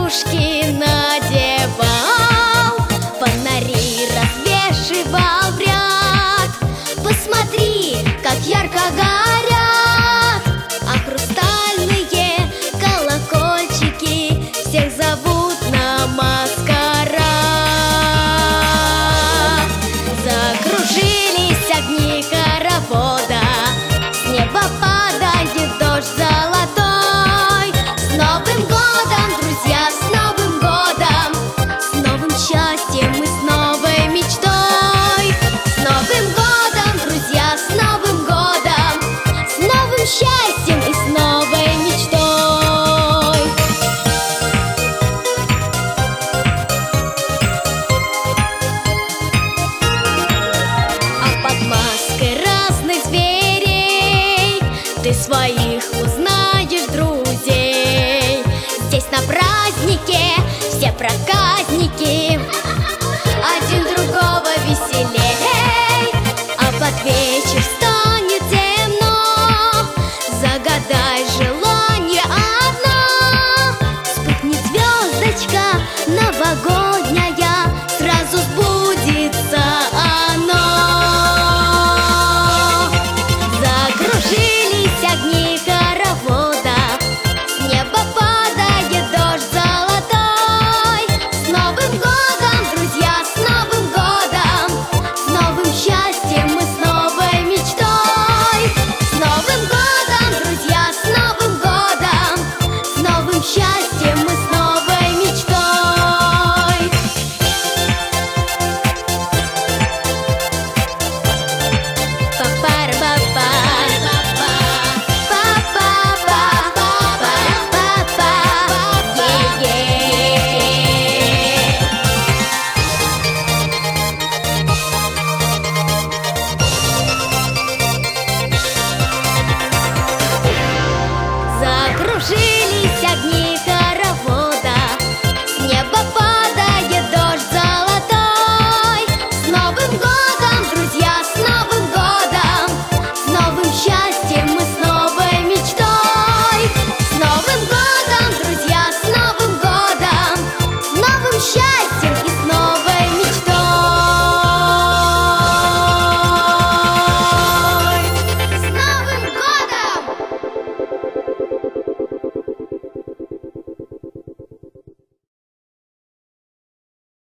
игрушки надевал, фонари развешивал в ряд. Посмотри, как ярко горят, а хрустальные колокольчики всех зовут на маскарад. Закружились огни хоровода, с неба падает дождь золотой. С Новым годом, друзья, с Новым годом, с новым счастьем и с новой мечтой. С Новым годом, друзья, с Новым годом, с новым счастьем и с новой мечтой. А под маской разных зверей ты своих узнаешь друзей. Здесь на празднике все проказники, один другого веселей. А под вечер станет темно, загадай желание одно. Вспыхнет звездочка новогодняя,